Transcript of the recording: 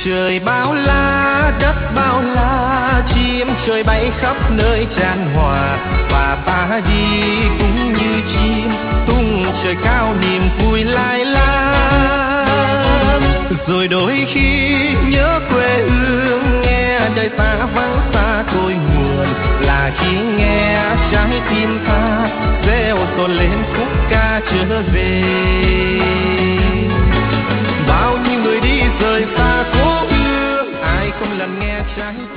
Trời bao la, đất bao la, chim trời bay khắp nơi chan hòa, và ta đi cũng như chim tung trời cao niềm vui lai lai. Rồi đôi khi nhớ quê hương, nghe đời ta vắng xa cội nguồn, là khi nghe trái tim ta reo rộn lên khúc ca trở về. Bao nhiêu người đi rời xa cố hương, ai không lần nghe trái